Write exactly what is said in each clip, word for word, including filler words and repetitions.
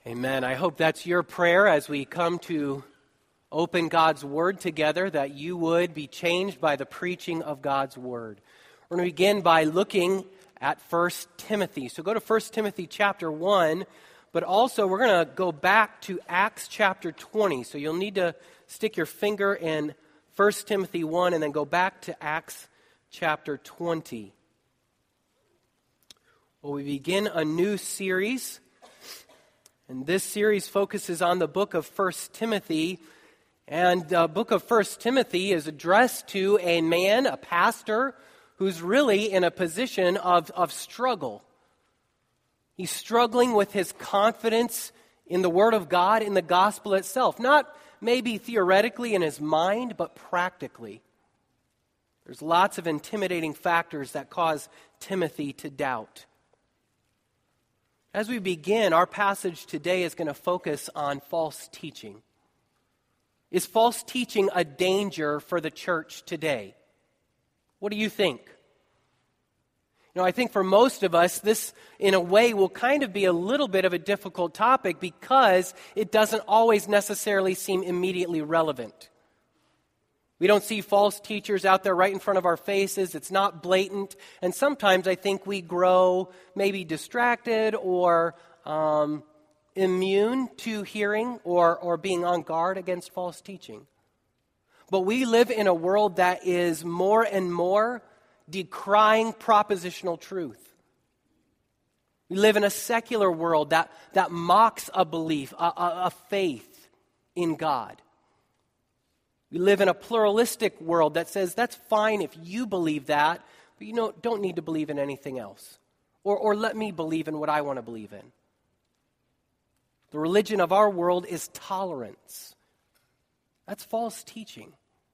Amen. I hope that's your prayer as we come to open God's Word together, that you would be changed by the preaching of God's Word. We're going to begin by looking at First Timothy. So go to First Timothy chapter one, but also we're going to go back to Acts chapter twenty. So you'll need to stick your finger in First Timothy one and then go back to Acts chapter twenty. Well, we begin a new series. And this series focuses on the book of First Timothy. And the book of First Timothy is addressed to a man, a pastor, who's really in a position of, of struggle. He's struggling with his confidence in the Word of God, in the gospel itself. Not maybe theoretically in his mind, but practically. There's lots of intimidating factors that cause Timothy to doubt. As we begin, our passage today is going to focus on false teaching. Is false teaching a danger for the church today? What do you think? You know, I think for most of us, this, in a way, will kind of be a little bit of a difficult topic because it doesn't always necessarily seem immediately relevant. We don't see false teachers out there right in front of our faces. It's not blatant. And sometimes I think we grow maybe distracted or um, immune to hearing or, or being on guard against false teaching. But we live in a world that is more and more decrying propositional truth. We live in a secular world that, that mocks a belief, a, a, a faith in God. We live in a pluralistic world that says that's fine if you believe that, but you know, don't need to believe in anything else. Or, or let me believe in what I want to believe in. The religion of our world is tolerance. That's false teaching.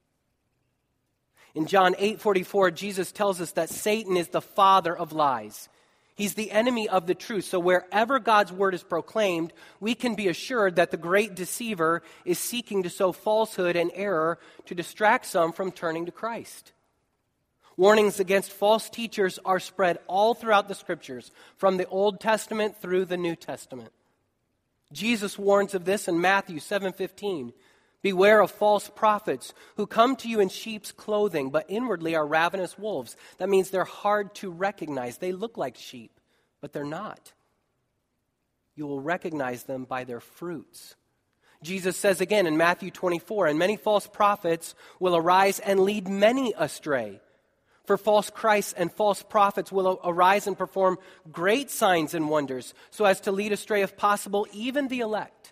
In John eight forty-four, Jesus tells us that Satan is the father of lies. He's the enemy of the truth. So wherever God's word is proclaimed, we can be assured that the great deceiver is seeking to sow falsehood and error to distract some from turning to Christ. Warnings against false teachers are spread all throughout the Scriptures, from the Old Testament through the New Testament. Jesus warns of this in Matthew seven fifteen. Beware of false prophets who come to you in sheep's clothing, but inwardly are ravenous wolves. That means they're hard to recognize. They look like sheep, but they're not. You will recognize them by their fruits. Jesus says again in Matthew twenty-four, and many false prophets will arise and lead many astray. For false Christs and false prophets will arise and perform great signs and wonders, so as to lead astray, if possible, even the elect.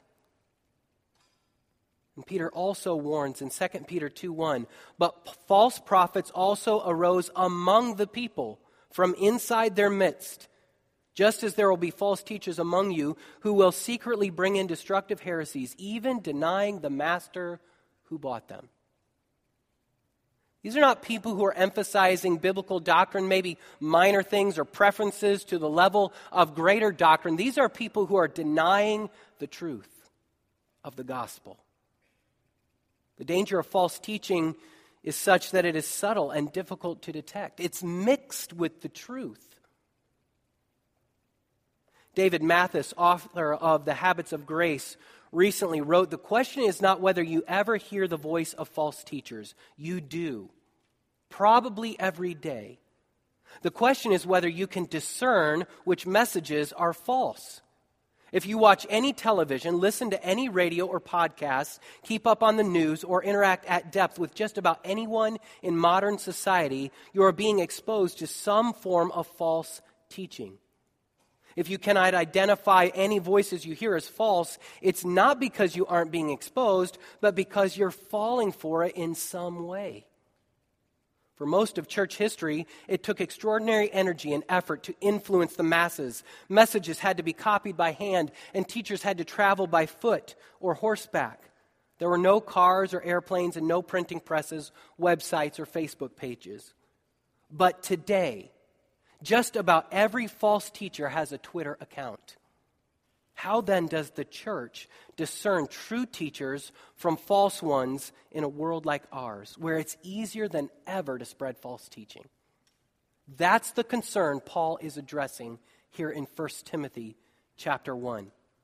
And Peter also warns in Second Peter two one, but false prophets also arose among the people from inside their midst, just as there will be false teachers among you who will secretly bring in destructive heresies, even denying the master who bought them. These are not people who are emphasizing biblical doctrine, maybe minor things or preferences to the level of greater doctrine. These are people who are denying the truth of the gospel. The danger of false teaching is such that it is subtle and difficult to detect. It's mixed with the truth. David Mathis, author of The Habits of Grace, recently wrote, "The question is not whether you ever hear the voice of false teachers. You do, probably every day. The question is whether you can discern which messages are false. If you watch any television, listen to any radio or podcasts, keep up on the news, or interact at depth with just about anyone in modern society, you are being exposed to some form of false teaching. If you cannot identify any voices you hear as false, it's not because you aren't being exposed, but because you're falling for it in some way. For most of church history, it took extraordinary energy and effort to influence the masses. Messages had to be copied by hand, and teachers had to travel by foot or horseback. There were no cars or airplanes and no printing presses, websites, or Facebook pages. But today, just about every false teacher has a Twitter account. How then does the church discern true teachers from false ones in a world like ours, where it's easier than ever to spread false teaching? That's the concern Paul is addressing here in First Timothy chapter one.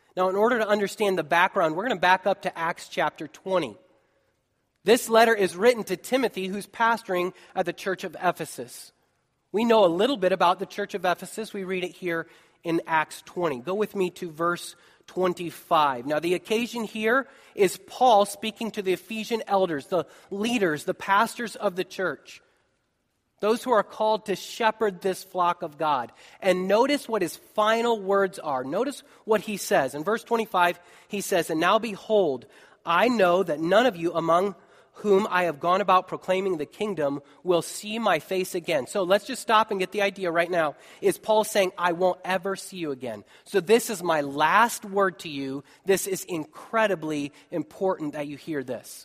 Now, in order to understand the background, we're going to back up to Acts chapter twenty. This letter is written to Timothy, who's pastoring at the church of Ephesus. We know a little bit about the church of Ephesus. We read it here in Acts twenty. Go with me to verse twenty-five. Now, the occasion here is Paul speaking to the Ephesian elders, the leaders, the pastors of the church, those who are called to shepherd this flock of God. And notice what his final words are. Notice what he says. In verse twenty-five, he says, "And now behold, I know that none of you among whom I have gone about proclaiming the kingdom will see my face again." So let's just stop and get the idea right now. Is Paul saying, I won't ever see you again? So this is my last word to you. This is incredibly important that you hear this.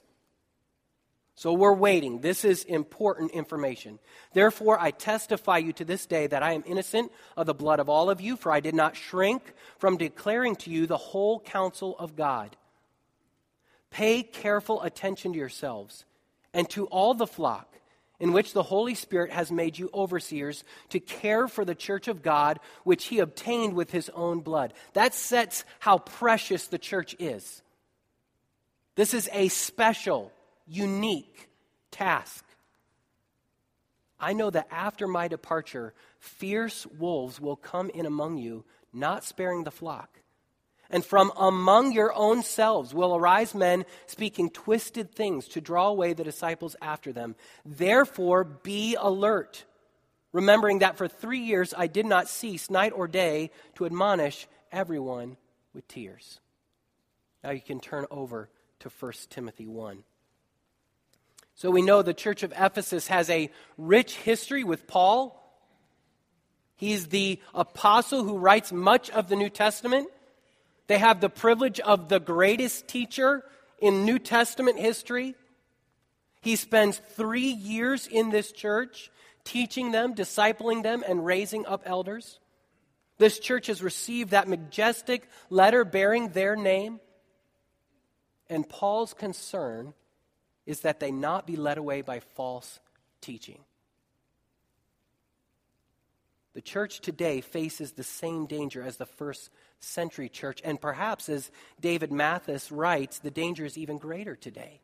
So we're waiting. This is important information. "Therefore, I testify you to this day that I am innocent of the blood of all of you, for I did not shrink from declaring to you the whole counsel of God. Pay careful attention to yourselves and to all the flock in which the Holy Spirit has made you overseers to care for the church of God, which he obtained with his own blood." That sets how precious the church is. This is a special, unique task. "I know that after my departure, fierce wolves will come in among you, not sparing the flock. And from among your own selves will arise men speaking twisted things to draw away the disciples after them. Therefore, be alert, remembering that for three years I did not cease night or day to admonish everyone with tears." Now you can turn over to First Timothy one. So we know the church of Ephesus has a rich history with Paul. He's the apostle who writes much of the New Testament. They have the privilege of the greatest teacher in New Testament history. He spends three years in this church, teaching them, discipling them, and raising up elders. This church has received that majestic letter bearing their name. And Paul's concern is that they not be led away by false teaching. The church today faces the same danger as the first century church, and perhaps, as David Mathis writes, the danger is even greater today.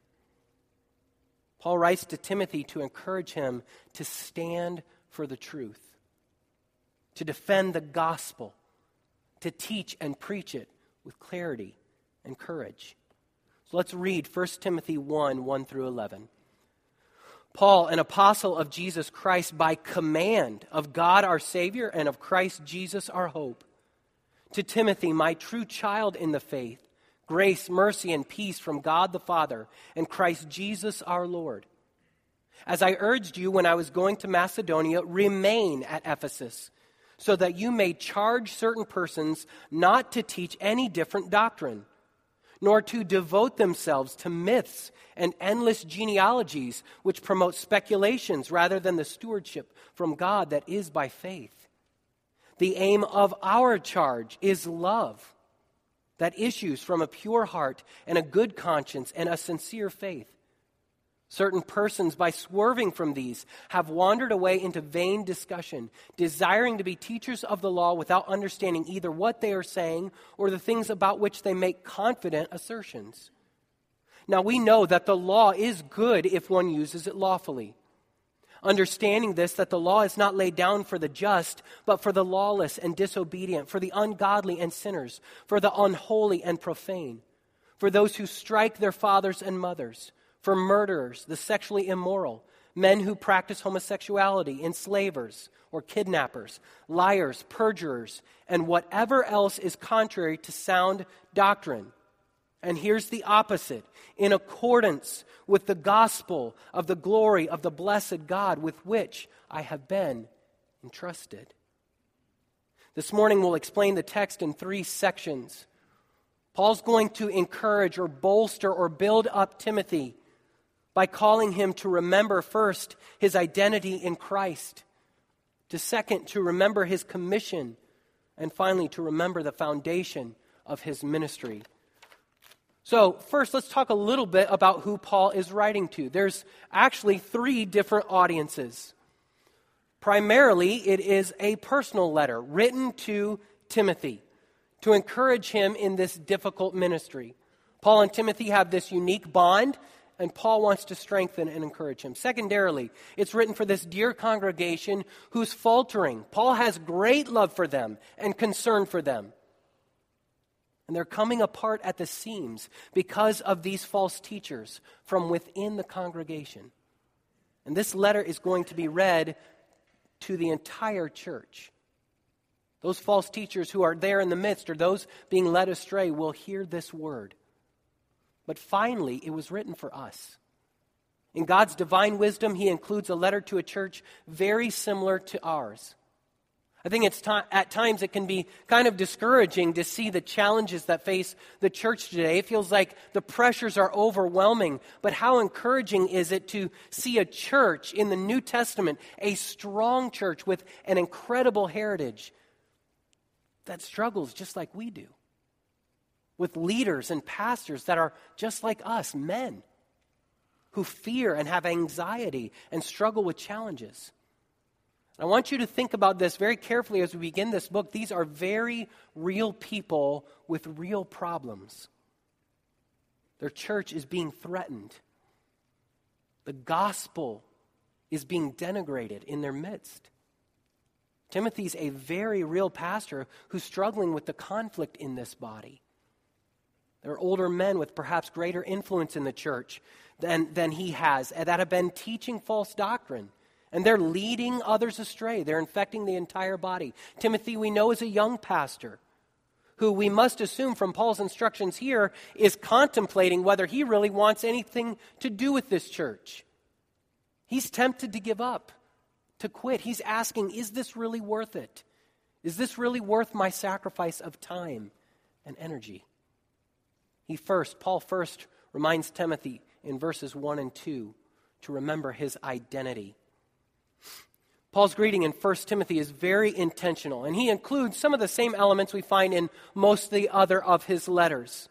Paul writes to Timothy to encourage him to stand for the truth, to defend the gospel, to teach and preach it with clarity and courage. So let's read First Timothy one, one through eleven. "Paul, an apostle of Jesus Christ, by command of God our Savior and of Christ Jesus our hope, to Timothy, my true child in the faith, grace, mercy, and peace from God the Father and Christ Jesus our Lord. As I urged you when I was going to Macedonia, remain at Ephesus, so that you may charge certain persons not to teach any different doctrine, nor to devote themselves to myths and endless genealogies which promote speculations rather than the stewardship from God that is by faith. The aim of our charge is love that issues from a pure heart and a good conscience and a sincere faith. Certain persons, by swerving from these, have wandered away into vain discussion, desiring to be teachers of the law without understanding either what they are saying or the things about which they make confident assertions. Now we know that the law is good if one uses it lawfully. Understanding this, that the law is not laid down for the just, but for the lawless and disobedient, for the ungodly and sinners, for the unholy and profane, for those who strike their fathers and mothers, for murderers, the sexually immoral, men who practice homosexuality, enslavers or kidnappers, liars, perjurers, and whatever else is contrary to sound doctrine. And here's the opposite: in accordance with the gospel of the glory of the blessed God with which I have been entrusted." This morning we'll explain the text in three sections. Paul's going to encourage or bolster or build up Timothy by calling him to remember first his identity in Christ, to second, to remember his commission, and finally to remember the foundation of his ministry. So first, let's talk a little bit about who Paul is writing to. There's actually three different audiences. Primarily, it is a personal letter written to Timothy. to encourage him in this difficult ministry. Paul and Timothy have this unique bond, and Paul wants to strengthen and encourage him. Secondarily, it's written for this dear congregation who's faltering. Paul has great love for them and concern for them. And they're coming apart at the seams because of these false teachers from within the congregation. And this letter is going to be read to the entire church. Those false teachers who are there in the midst, or those being led astray, will hear this word. But finally, it was written for us. In God's divine wisdom, he includes a letter to a church very similar to ours. I think it's t- at times it can be kind of discouraging to see the challenges that face the church today. It feels like the pressures are overwhelming. But how encouraging is it to see a church in the New Testament, a strong church with an incredible heritage that struggles just like we do, with leaders and pastors that are just like us, men, who fear and have anxiety and struggle with challenges. I want you to think about this very carefully as we begin this book. These are very real people with real problems. Their church is being threatened. The gospel is being denigrated in their midst. Timothy's a very real pastor who's struggling with the conflict in this body. There are older men with perhaps greater influence in the church than, than he has that have been teaching false doctrine. And they're leading others astray. They're infecting the entire body. Timothy, we know, is a young pastor who we must assume from Paul's instructions here is contemplating whether he really wants anything to do with this church. He's tempted to give up, to quit. He's asking, is this really worth it? Is this really worth my sacrifice of time and energy? He first, Paul first reminds Timothy in verses one and two to remember his identity. Paul's greeting in First Timothy is very intentional, and he includes some of the same elements we find in most of the other of his letters.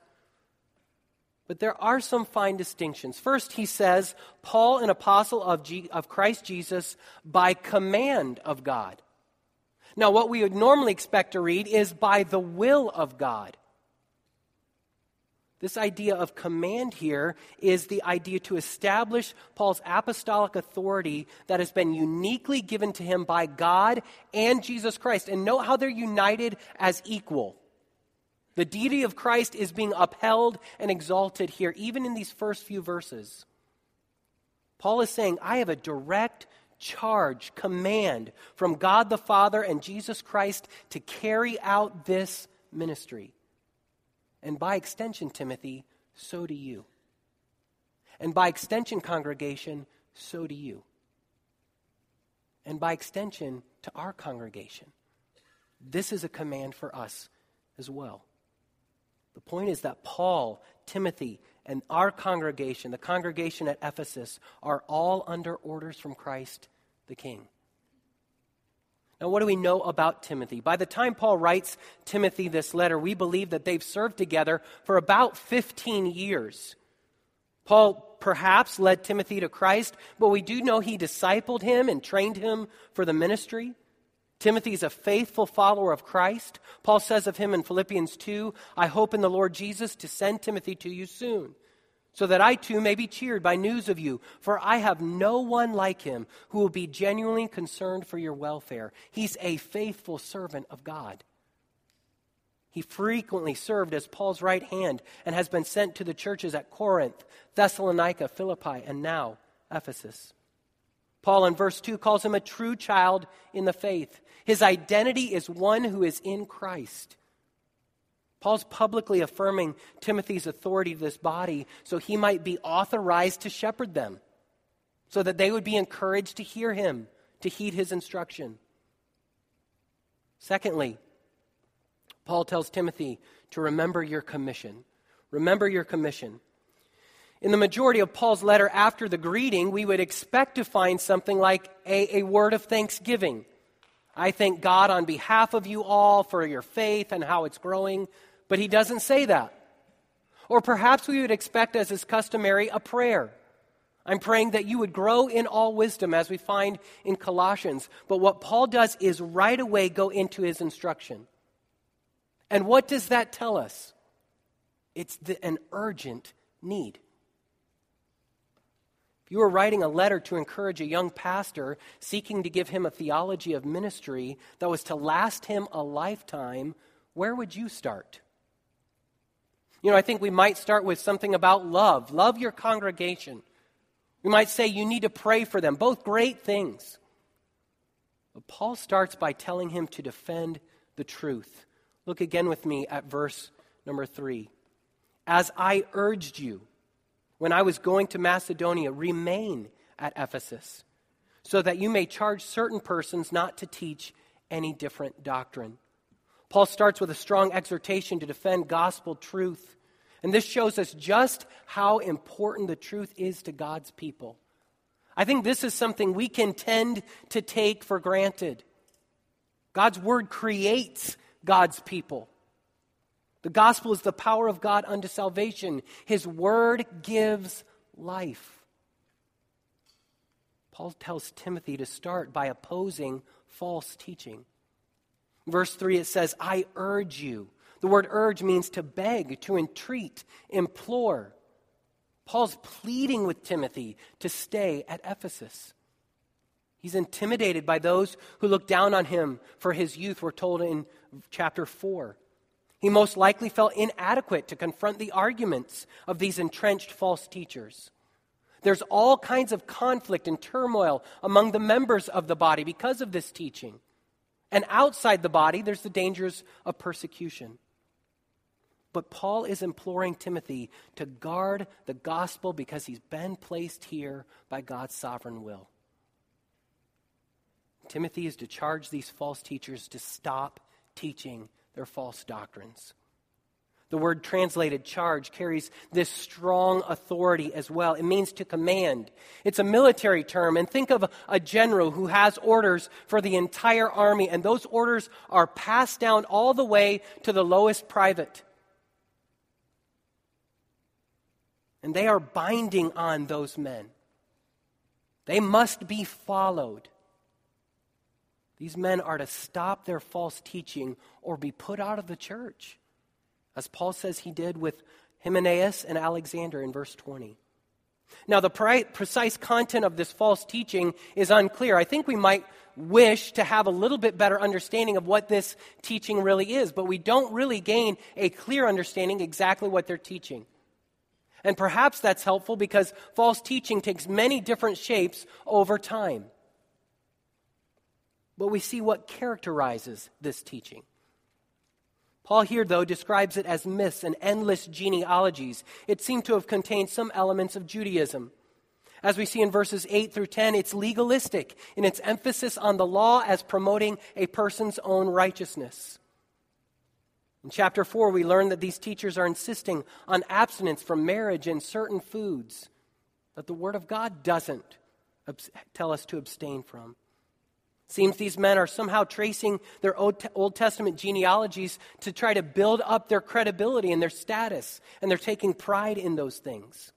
But there are some fine distinctions. First, he says, Paul, an apostle of, G- of Christ Jesus, by command of God. Now, what we would normally expect to read is by the will of God. This idea of command here is the idea to establish Paul's apostolic authority that has been uniquely given to him by God and Jesus Christ. And note how they're united as equal. The deity of Christ is being upheld and exalted here, even in these first few verses. Paul is saying, I have a direct charge, command from God the Father and Jesus Christ to carry out this ministry. And by extension, Timothy, so do you. And by extension, congregation, so do you. And by extension, to our congregation. This is a command for us as well. The point is that Paul, Timothy, and our congregation, the congregation at Ephesus, are all under orders from Christ the King. Now, what do we know about Timothy? By the time Paul writes Timothy this letter, we believe that they've served together for about fifteen years. Paul perhaps led Timothy to Christ, but we do know he discipled him and trained him for the ministry. Timothy is a faithful follower of Christ. Paul says of him in Philippians two, I hope in the Lord Jesus to send Timothy to you soon, so that I too may be cheered by news of you. For I have no one like him who will be genuinely concerned for your welfare. He's a faithful servant of God. He frequently served as Paul's right hand and has been sent to the churches at Corinth, Thessalonica, Philippi, and now Ephesus. Paul in verse two calls him a true child in the faith. His identity is one who is in Christ. Paul's publicly affirming Timothy's authority to this body so he might be authorized to shepherd them, so that they would be encouraged to hear him, to heed his instruction. Secondly, Paul tells Timothy to remember your commission. Remember your commission. In the majority of Paul's letter after the greeting, we would expect to find something like a, a word of thanksgiving. I thank God on behalf of you all for your faith and how it's growing. But he doesn't say that. Or perhaps we would expect, as is customary, a prayer. I'm praying that you would grow in all wisdom, as we find in Colossians. But what Paul does is right away go into his instruction. And what does that tell us? It's the, an urgent need. If you were writing a letter to encourage a young pastor seeking to give him a theology of ministry that was to last him a lifetime, where would you start? You know, I think we might start with something about love. Love your congregation. We might say you need to pray for them. Both great things. But Paul starts by telling him to defend the truth. Look again with me at verse number three. As I urged you when I was going to Macedonia, remain at Ephesus, so that you may charge certain persons not to teach any different doctrine. Paul starts with a strong exhortation to defend gospel truth. And this shows us just how important the truth is to God's people. I think this is something we can tend to take for granted. God's word creates God's people. The gospel is the power of God unto salvation. His word gives life. Paul tells Timothy to start by opposing false teaching. Verse three, it says, I urge you. The word urge means to beg, to entreat, implore. Paul's pleading with Timothy to stay at Ephesus. He's intimidated by those who look down on him for his youth, we're told in chapter four. He most likely felt inadequate to confront the arguments of these entrenched false teachers. There's all kinds of conflict and turmoil among the members of the body because of this teaching. And outside the body, there's the dangers of persecution. But Paul is imploring Timothy to guard the gospel because he's been placed here by God's sovereign will. Timothy is to charge these false teachers to stop teaching their false doctrines. The word translated charge carries this strong authority as well. It means to command. It's a military term, and think of a general who has orders for the entire army, and those orders are passed down all the way to the lowest private. And they are binding on those men. They must be followed. These men are to stop their false teaching or be put out of the church, as Paul says he did with Hymenaeus and Alexander in verse twenty. Now, the pre- precise content of this false teaching is unclear. I think we might wish to have a little bit better understanding of what this teaching really is, but we don't really gain a clear understanding exactly what they're teaching. And perhaps that's helpful because false teaching takes many different shapes over time. But we see what characterizes this teaching. Paul here, though, describes it as myths and endless genealogies. It seemed to have contained some elements of Judaism. As we see in verses eight through ten, it's legalistic in its emphasis on the law as promoting a person's own righteousness. In chapter four, we learn that these teachers are insisting on abstinence from marriage and certain foods that the Word of God doesn't tell us to abstain from. Seems these men are somehow tracing their Old Testament genealogies to try to build up their credibility and their status, and they're taking pride in those things.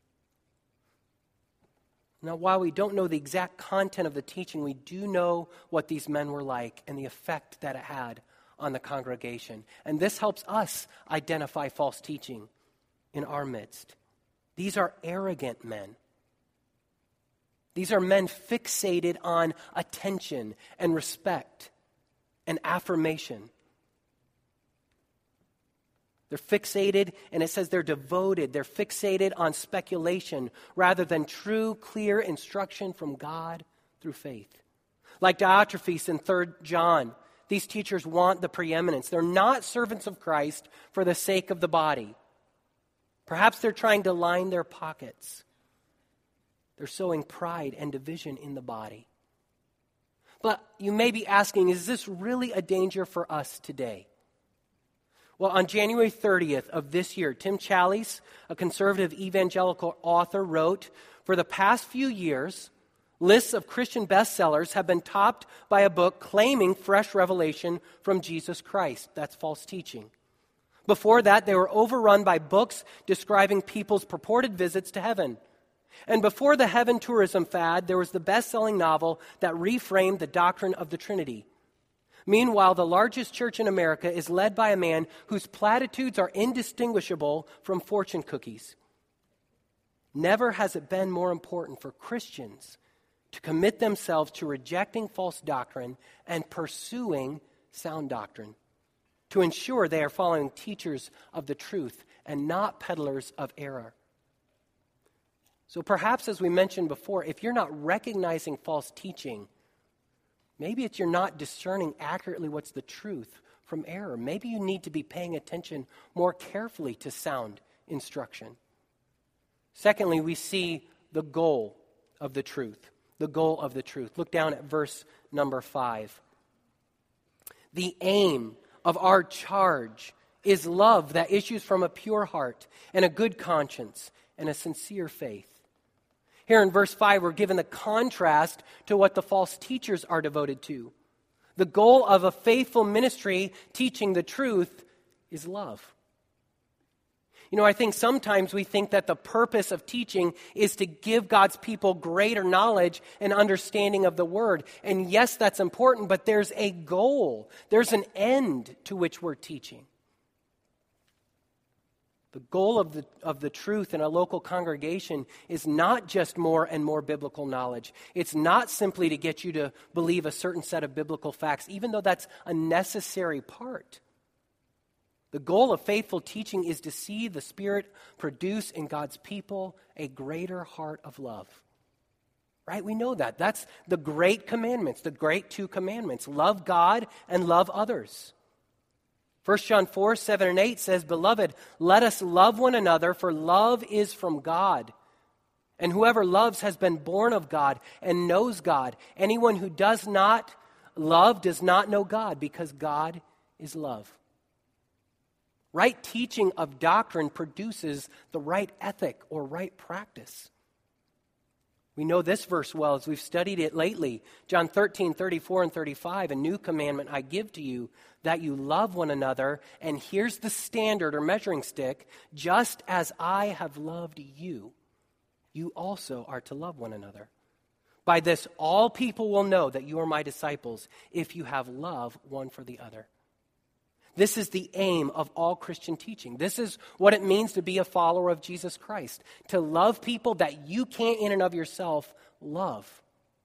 Now, while we don't know the exact content of the teaching, we do know what these men were like and the effect that it had on the congregation. And this helps us identify false teaching in our midst. These are arrogant men. These are men fixated on attention and respect and affirmation. They're fixated, and it says they're devoted. They're fixated on speculation rather than true, clear instruction from God through faith. Like Diotrephes in Third John, these teachers want the preeminence. They're not servants of Christ for the sake of the body. Perhaps they're trying to line their pockets. They're sowing pride and division in the body. But you may be asking, is this really a danger for us today? Well, on January thirtieth of this year, Tim Challies, a conservative evangelical author, wrote, "For the past few years, lists of Christian bestsellers have been topped by a book claiming fresh revelation from Jesus Christ." That's false teaching. Before that, they were overrun by books describing people's purported visits to heaven. And before the heaven tourism fad, there was the best-selling novel that reframed the doctrine of the Trinity. Meanwhile, the largest church in America is led by a man whose platitudes are indistinguishable from fortune cookies. Never has it been more important for Christians to commit themselves to rejecting false doctrine and pursuing sound doctrine, to ensure they are following teachers of the truth and not peddlers of error. So perhaps, as we mentioned before, if you're not recognizing false teaching, maybe it's you're not discerning accurately what's the truth from error. Maybe you need to be paying attention more carefully to sound instruction. Secondly, we see the goal of the truth. The goal of the truth. Look down at verse number five. The aim of our charge is love that issues from a pure heart and a good conscience and a sincere faith. Here in verse five, we're given the contrast to what the false teachers are devoted to. The goal of a faithful ministry teaching the truth is love. You know, I think sometimes we think that the purpose of teaching is to give God's people greater knowledge and understanding of the Word. And yes, that's important, but there's a goal. There's an end to which we're teaching. The goal of the, of the truth in a local congregation is not just more and more biblical knowledge. It's not simply to get you to believe a certain set of biblical facts, even though that's a necessary part. The goal of faithful teaching is to see the Spirit produce in God's people a greater heart of love. Right? We know that. That's the great commandments, the great two commandments. Love God and love others. First John four, seven and eight says, Beloved, let us love one another, for love is from God. And whoever loves has been born of God and knows God. Anyone who does not love does not know God, because God is love. Right teaching of doctrine produces the right ethic or right practice. We know this verse well as we've studied it lately. John thirteen, thirty-four and thirty-five, a new commandment I give to you, that you love one another. And here's the standard or measuring stick. Just as I have loved you, you also are to love one another. By this, all people will know that you are my disciples, if you have love one for the other. This is the aim of all Christian teaching. This is what it means to be a follower of Jesus Christ. To love people that you can't in and of yourself love.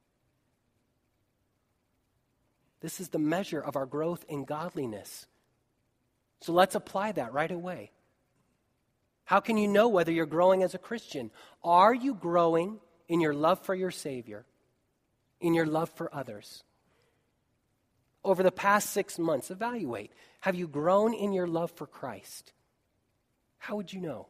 This is the measure of our growth in godliness. So let's apply that right away. How can you know whether you're growing as a Christian? Are you growing in your love for your Savior? In your love for others? Over the past six months, evaluate. Have you grown in your love for Christ? How would you know?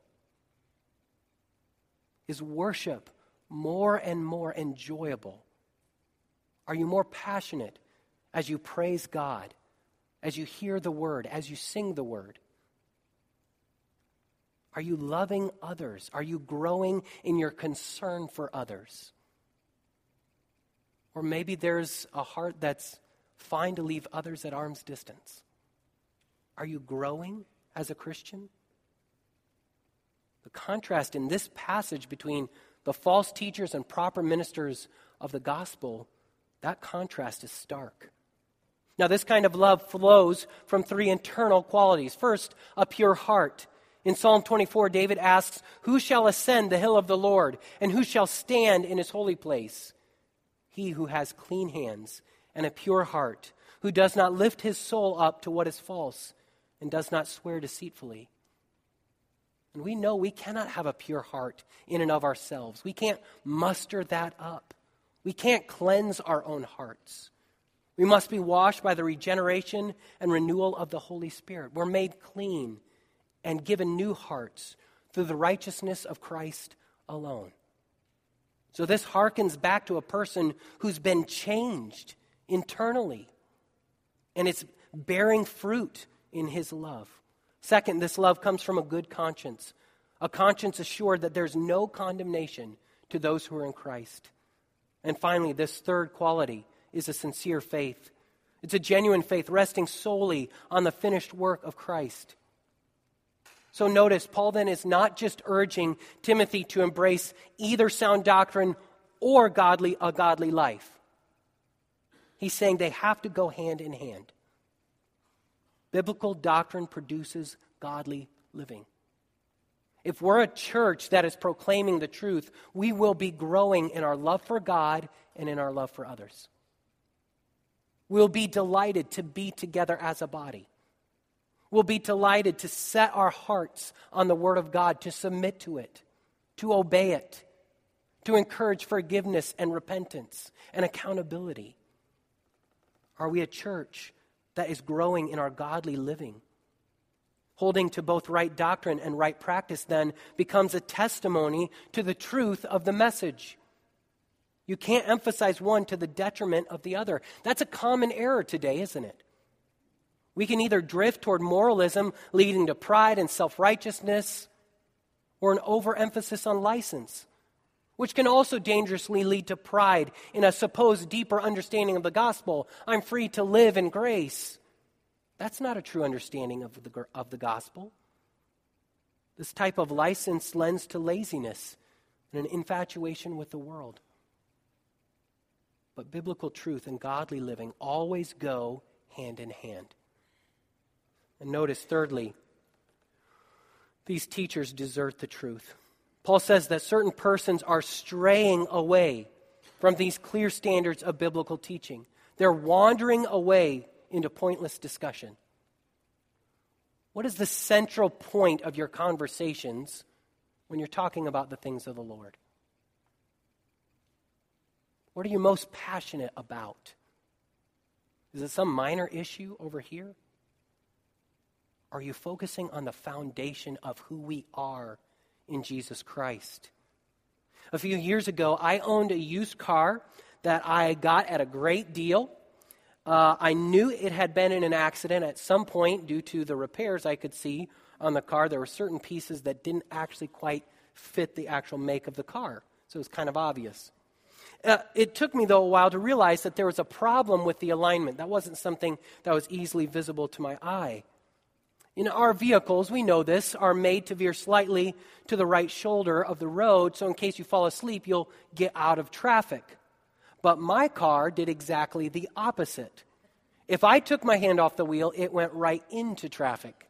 Is worship more and more enjoyable? Are you more passionate as you praise God, as you hear the word, as you sing the word? Are you loving others? Are you growing in your concern for others? Or maybe there's a heart that's fine to leave others at arm's distance. Are you growing as a Christian? The contrast in this passage between the false teachers and proper ministers of the gospel, that contrast is stark. Now, this kind of love flows from three internal qualities. First, a pure heart. In Psalm twenty-four, David asks, Who shall ascend the hill of the Lord, and who shall stand in his holy place? He who has clean hands and a pure heart, who does not lift his soul up to what is false and does not swear deceitfully. And we know we cannot have a pure heart in and of ourselves. We can't muster that up. We can't cleanse our own hearts. We must be washed by the regeneration and renewal of the Holy Spirit. We're made clean and given new hearts through the righteousness of Christ alone. So this harkens back to a person who's been changed internally, and it's bearing fruit in his love. Second, this love comes from a good conscience, a conscience assured that there's no condemnation to those who are in Christ. And finally, this third quality is a sincere faith. It's a genuine faith resting solely on the finished work of Christ. So notice, Paul then is not just urging Timothy to embrace either sound doctrine or godly a godly life. He's saying they have to go hand in hand. Biblical doctrine produces godly living. If we're a church that is proclaiming the truth, we will be growing in our love for God and in our love for others. We'll be delighted to be together as a body. We'll be delighted to set our hearts on the Word of God, to submit to it, to obey it, to encourage forgiveness and repentance and accountability. Are we a church that is growing in our godly living? Holding to both right doctrine and right practice then becomes a testimony to the truth of the message. You can't emphasize one to the detriment of the other. That's a common error today, isn't it? We can either drift toward moralism leading to pride and self-righteousness, or an overemphasis on license, which can also dangerously lead to pride in a supposed deeper understanding of the gospel. I'm free to live in grace. That's not a true understanding of the, of the gospel. This type of license lends to laziness and an infatuation with the world. But biblical truth and godly living always go hand in hand. And notice, thirdly, these teachers desert the truth. Paul says that certain persons are straying away from these clear standards of biblical teaching. They're wandering away into pointless discussion. What is the central point of your conversations when you're talking about the things of the Lord? What are you most passionate about? Is it some minor issue over here? Are you focusing on the foundation of who we are in Jesus Christ? A few years ago, I owned a used car that I got at a great deal. Uh, I knew it had been in an accident at some point due to the repairs I could see on the car. There were certain pieces that didn't actually quite fit the actual make of the car, so it was kind of obvious. Uh, it took me, though, a while to realize that there was a problem with the alignment. That wasn't something that was easily visible to my eye. In our vehicles, we know this, are made to veer slightly to the right shoulder of the road, so in case you fall asleep, you'll get out of traffic. But my car did exactly the opposite. If I took my hand off the wheel, it went right into traffic.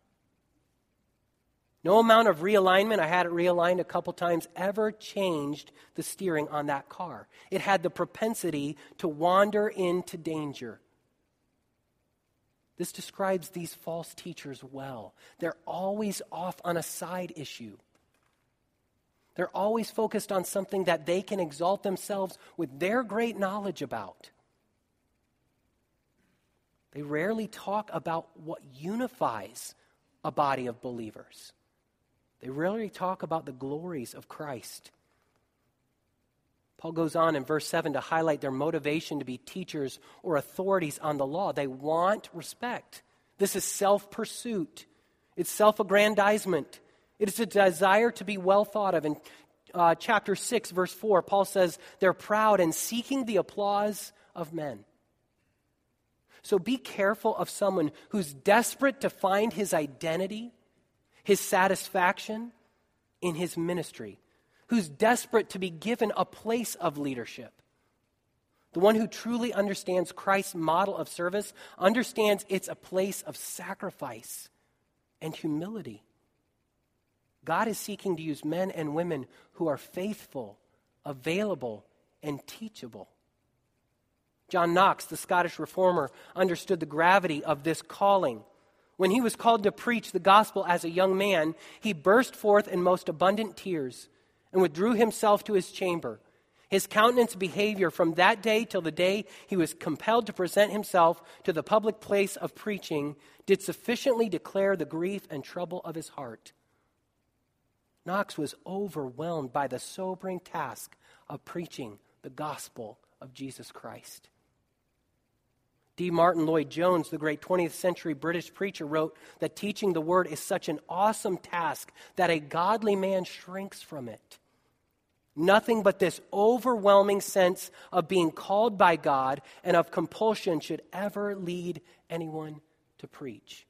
No amount of realignment, I had it realigned a couple times, ever changed the steering on that car. It had the propensity to wander into danger. This describes these false teachers well. They're always off on a side issue. They're always focused on something that they can exalt themselves with their great knowledge about. They rarely talk about what unifies a body of believers. They rarely talk about the glories of Christ. Paul goes on in verse seven to highlight their motivation to be teachers or authorities on the law. They want respect. This is self-pursuit. It's self-aggrandizement. It is a desire to be well thought of. In uh, chapter six, verse four, Paul says they're proud and seeking the applause of men. So be careful of someone who's desperate to find his identity, his satisfaction in his ministry, who's desperate to be given a place of leadership. The one who truly understands Christ's model of service understands it's a place of sacrifice and humility. God is seeking to use men and women who are faithful, available, and teachable. John Knox, the Scottish reformer, understood the gravity of this calling. When he was called to preach the gospel as a young man, he burst forth in most abundant tears and withdrew himself to his chamber. His countenance and behavior from that day till the day he was compelled to present himself to the public place of preaching did sufficiently declare the grief and trouble of his heart. Knox was overwhelmed by the sobering task of preaching the gospel of Jesus Christ. D. Martin Lloyd-Jones, the great twentieth century British preacher, wrote that teaching the word is such an awesome task that a godly man shrinks from it. Nothing but this overwhelming sense of being called by God and of compulsion should ever lead anyone to preach.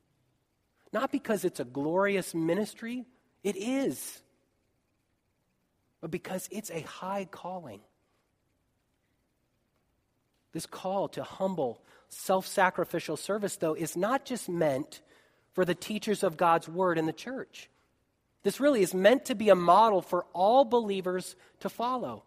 Not because it's a glorious ministry, it is, but because it's a high calling. This call to humble, self-sacrificial service, though, is not just meant for the teachers of God's word in the church. This really is meant to be a model for all believers to follow.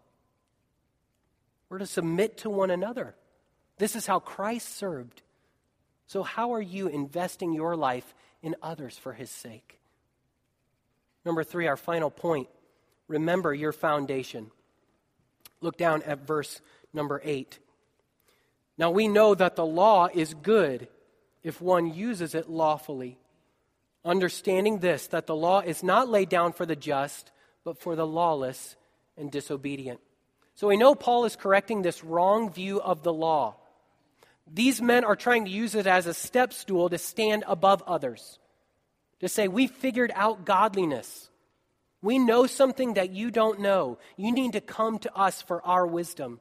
We're to submit to one another. This is how Christ served. So how are you investing your life in others for his sake? Number three, our final point. Remember your foundation. Look down at verse number eight. Now we know that the law is good if one uses it lawfully, understanding this, that the law is not laid down for the just, but for the lawless and disobedient. So we know Paul is correcting this wrong view of the law. These men are trying to use it as a step stool to stand above others, to say, we figured out godliness. We know something that you don't know. You need to come to us for our wisdom.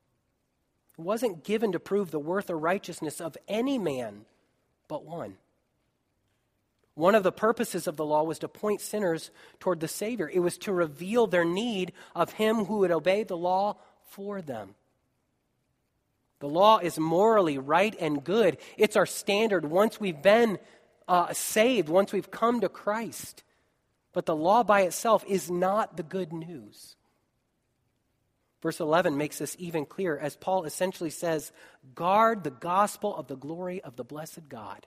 It wasn't given to prove the worth or righteousness of any man, but one. One of the purposes of the law was to point sinners toward the Savior. It was to reveal their need of him who would obey the law for them. The law is morally right and good. It's our standard once we've been uh, saved, once we've come to Christ. But the law by itself is not the good news. Verse eleven makes this even clearer as Paul essentially says, guard the gospel of the glory of the blessed God.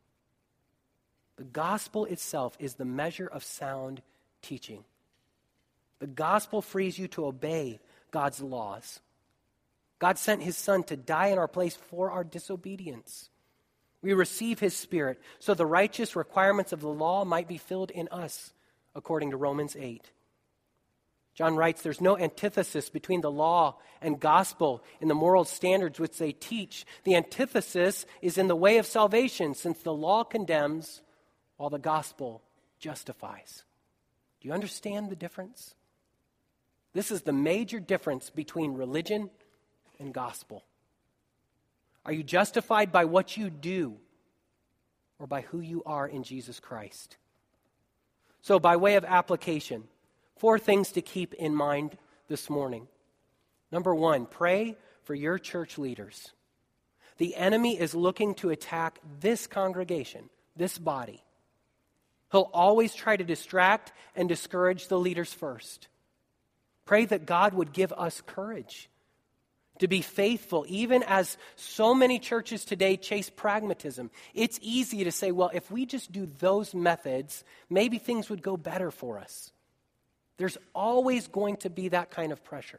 The gospel itself is the measure of sound teaching. The gospel frees you to obey God's laws. God sent his Son to die in our place for our disobedience. We receive his Spirit so the righteous requirements of the law might be filled in us, according to Romans eight. John writes, there's no antithesis between the law and gospel in the moral standards which they teach. The antithesis is in the way of salvation, since the law condemns while the gospel justifies. Do you understand the difference? This is the major difference between religion and gospel. Are you justified by what you do or by who you are in Jesus Christ? So by way of application, four things to keep in mind this morning. Number one, pray for your church leaders. The enemy is looking to attack this congregation, this body. He'll always try to distract and discourage the leaders first. Pray that God would give us courage to be faithful, even as so many churches today chase pragmatism. It's easy to say, well, if we just do those methods, maybe things would go better for us. There's always going to be that kind of pressure.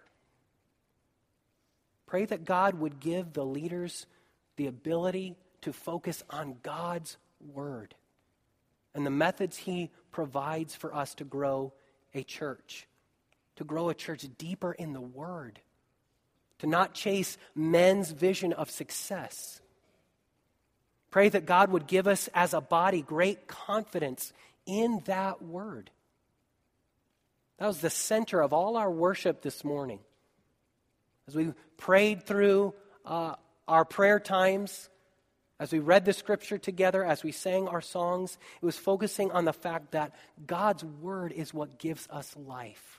Pray that God would give the leaders the ability to focus on God's word and the methods he provides for us to grow a church, to grow a church deeper in the word, to not chase men's vision of success. Pray that God would give us as a body great confidence in that word. That was the center of all our worship this morning. As we prayed through uh, our prayer times, as we read the scripture together, as we sang our songs, it was focusing on the fact that God's word is what gives us life.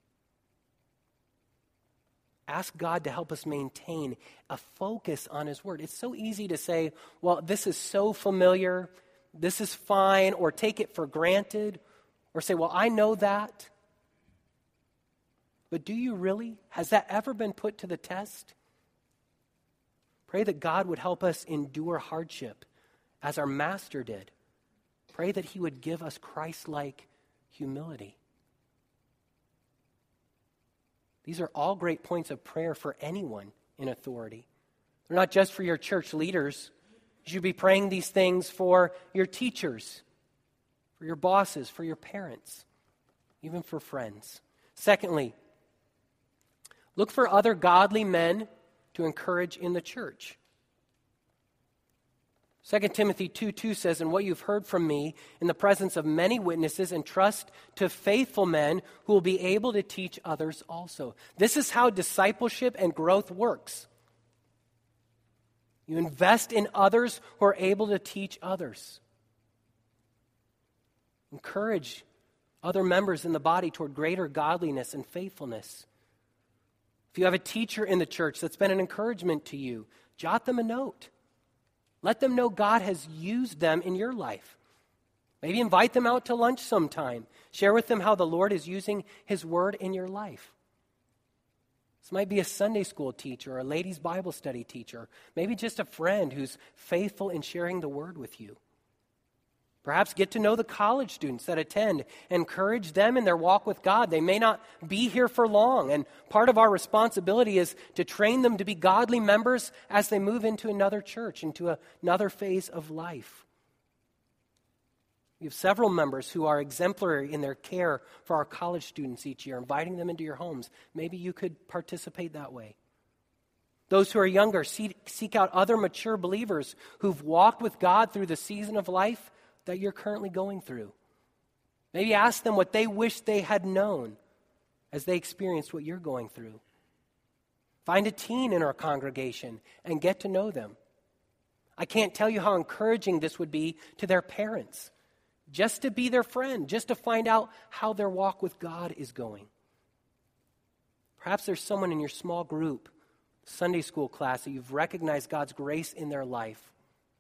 Ask God to help us maintain a focus on his word. It's so easy to say, well, this is so familiar, this is fine, or take it for granted, or say, well, I know that. But do you really? Has that ever been put to the test? Pray that God would help us endure hardship as our Master did. Pray that he would give us Christ-like humility. These are all great points of prayer for anyone in authority. They're not just for your church leaders. You should be praying these things for your teachers, for your bosses, for your parents, even for friends. Secondly, look for other godly men to encourage in the church. Second Timothy two two says, and what you've heard from me in the presence of many witnesses, entrust to faithful men who will be able to teach others also. This is how discipleship and growth works. You invest in others who are able to teach others. Encourage other members in the body toward greater godliness and faithfulness. If you have a teacher in the church that's been an encouragement to you, jot them a note. Let them know God has used them in your life. Maybe invite them out to lunch sometime. Share with them how the Lord is using His word in your life. This might be a Sunday school teacher or a ladies' Bible study teacher. Maybe just a friend who's faithful in sharing the word with you. Perhaps get to know the college students that attend. Encourage them in their walk with God. They may not be here for long, and part of our responsibility is to train them to be godly members as they move into another church, into another phase of life. We have several members who are exemplary in their care for our college students each year, inviting them into your homes. Maybe you could participate that way. Those who are younger, seek out other mature believers who've walked with God through the season of life that you're currently going through. Maybe ask them what they wish they had known as they experienced what you're going through. Find a teen in our congregation and get to know them. I can't tell you how encouraging this would be to their parents, just to be their friend, just to find out how their walk with God is going. Perhaps there's someone in your small group, Sunday school class, that you've recognized God's grace in their life.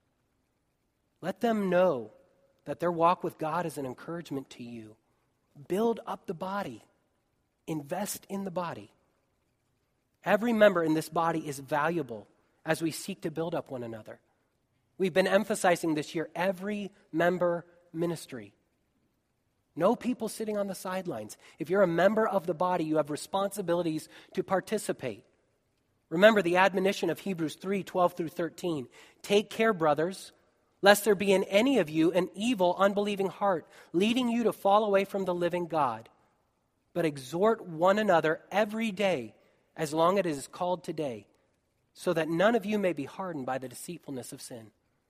Let them know that their walk with God is an encouragement to you. Build up the body. Invest in the body. Every member in this body is valuable as we seek to build up one another. We've been emphasizing this year every member ministry. No people sitting on the sidelines. If you're a member of the body, you have responsibilities to participate. Remember the admonition of Hebrews three, twelve through thirteen. Take care, brothers, lest there be in any of you an evil, unbelieving heart, leading you to fall away from the living God. But exhort one another every day, as long as it is called today, so that none of you may be hardened by the deceitfulness of sin.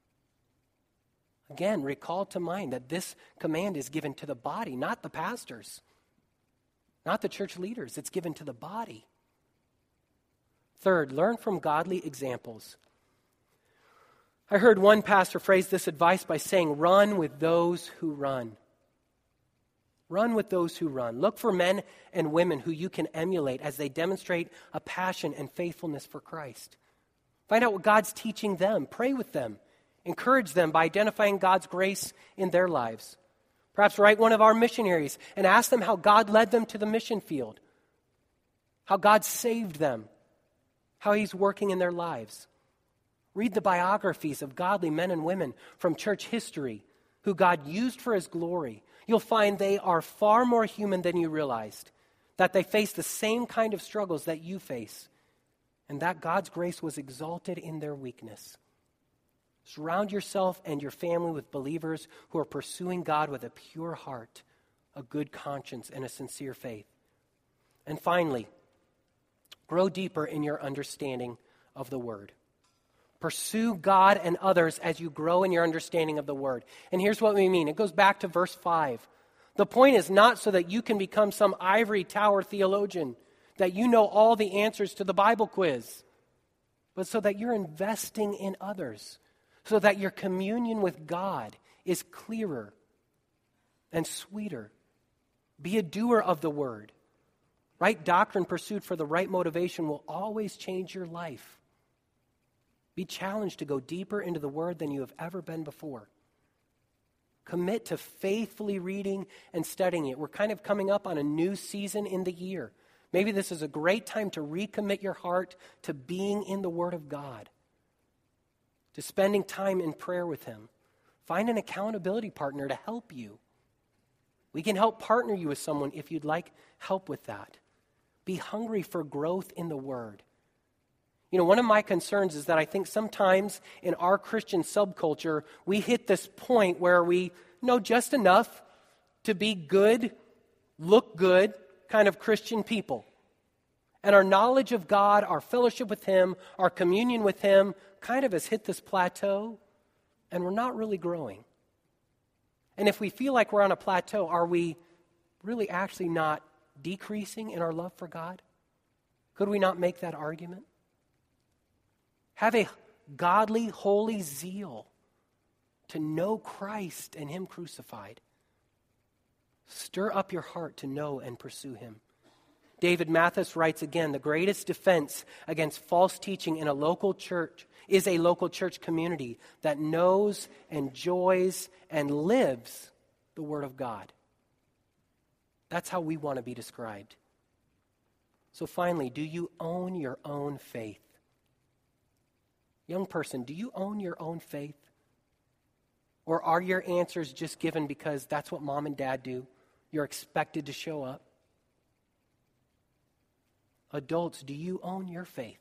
Again, recall to mind that this command is given to the body, not the pastors, not the church leaders. It's given to the body. Third, learn from godly examples. I heard one pastor phrase this advice by saying, run with those who run. Run with those who run. Look for men and women who you can emulate as they demonstrate a passion and faithfulness for Christ. Find out what God's teaching them. Pray with them. Encourage them by identifying God's grace in their lives. Perhaps write one of our missionaries and ask them how God led them to the mission field, how God saved them, how He's working in their lives. Read the biographies of godly men and women from church history who God used for His glory. You'll find they are far more human than you realized, that they face the same kind of struggles that you face, and that God's grace was exalted in their weakness. Surround yourself and your family with believers who are pursuing God with a pure heart, a good conscience, and a sincere faith. And finally, grow deeper in your understanding of the Word. Pursue God and others as you grow in your understanding of the Word. And here's what we mean. It goes back to verse five. The point is not so that you can become some ivory tower theologian, that you know all the answers to the Bible quiz, but so that you're investing in others, so that your communion with God is clearer and sweeter. Be a doer of the Word. Right doctrine pursued for the right motivation will always change your life. Be challenged to go deeper into the Word than you have ever been before. Commit to faithfully reading and studying it. We're kind of coming up on a new season in the year. Maybe this is a great time to recommit your heart to being in the Word of God, to spending time in prayer with Him. Find an accountability partner to help you. We can help partner you with someone if you'd like help with that. Be hungry for growth in the Word. You know, one of my concerns is that I think sometimes in our Christian subculture, we hit this point where we know just enough to be good, look good kind of Christian people. And our knowledge of God, our fellowship with Him, our communion with Him kind of has hit this plateau, and we're not really growing. And if we feel like we're on a plateau, are we really actually not decreasing in our love for God? Could we not make that argument? Have a godly, holy zeal to know Christ and Him crucified. Stir up your heart to know and pursue Him. David Mathis writes again, the greatest defense against false teaching in a local church is a local church community that knows, enjoys, and lives the Word of God. That's how we want to be described. So finally, do you own your own faith? Young person, do you own your own faith? Or are your answers just given because that's what mom and dad do? You're expected to show up? Adults, do you own your faith?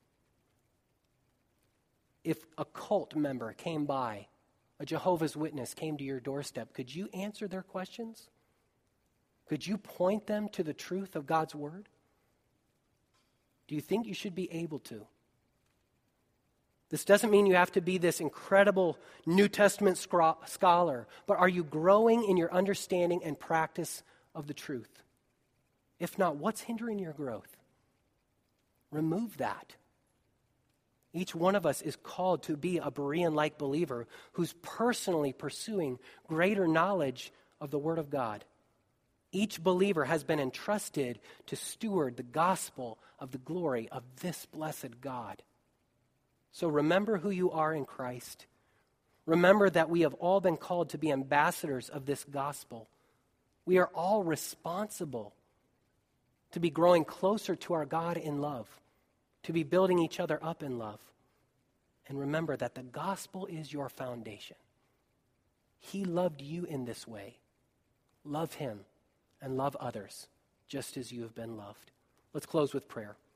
If a cult member came by, a Jehovah's Witness came to your doorstep, could you answer their questions? Could you point them to the truth of God's Word? Do you think you should be able to? This doesn't mean you have to be this incredible New Testament scro- scholar, but are you growing in your understanding and practice of the truth? If not, what's hindering your growth? Remove that. Each one of us is called to be a Berean-like believer who's personally pursuing greater knowledge of the Word of God. Each believer has been entrusted to steward the gospel of the glory of this blessed God. So remember who you are in Christ. Remember that we have all been called to be ambassadors of this gospel. We are all responsible to be growing closer to our God in love, to be building each other up in love. And remember that the gospel is your foundation. He loved you in this way. Love him and love others just as you have been loved. Let's close with prayer.